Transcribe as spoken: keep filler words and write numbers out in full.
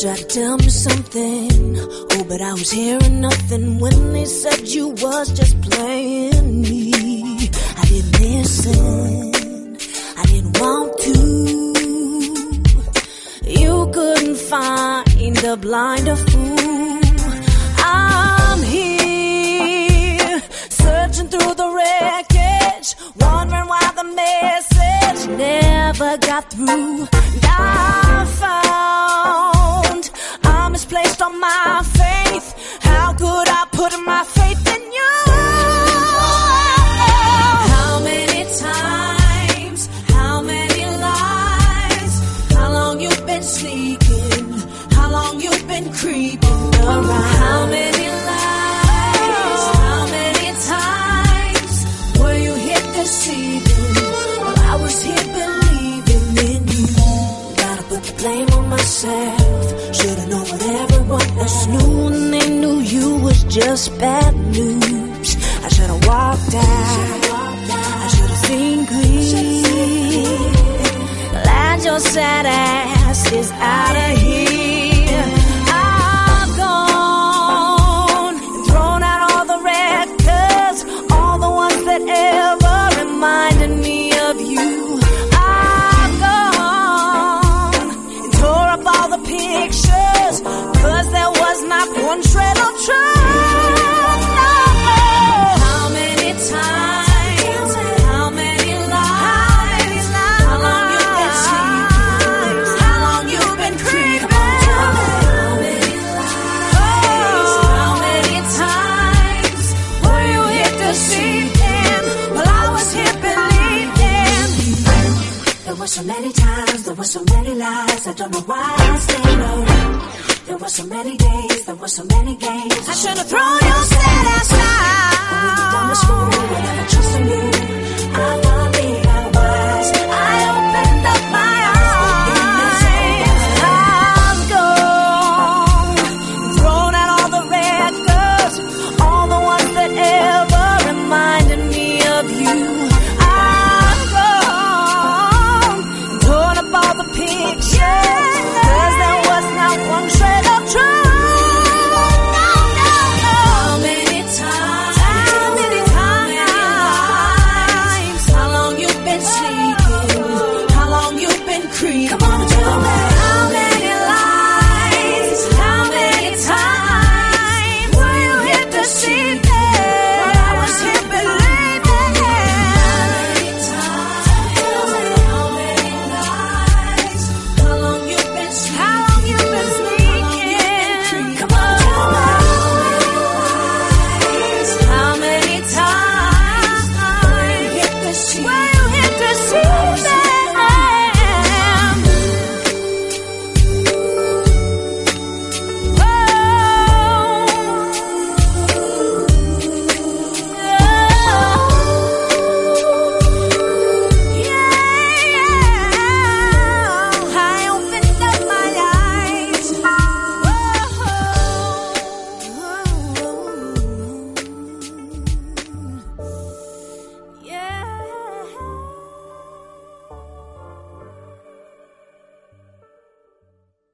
tried to tell me something, oh, but I was hearing nothing when they said you was just playing me. I didn't listen, I didn't want to. You couldn't find a blinder fool. I'm here, searching through the wreckage, wondering why the message never got through. And I found I'm misplaced on my faith. How could I put my faith in you? How many times, how many lies, how long you've been sneaking, how long you've been creeping around. How many lies, how many times were you here deceiving while I was here believing in you? Gotta put the blame on myself. Should've known what everyone else knew when they knew you was just bad news. I should've walked out, I should've seen green. Glad your sad ass is out of here. I've gone and thrown out all the records, all the ones that ever reminded me of you. I've gone and tore up all the pictures, cause there was not one shred of truth. How many times, how many lies, how long you've been sleeping, how long you've been creeping. How many lies, how many times were you here deceiving while I was here believing? There were so many times, there were so many lies, I don't know why I stayed away. There were so many days, there were so many games, I should've thrown your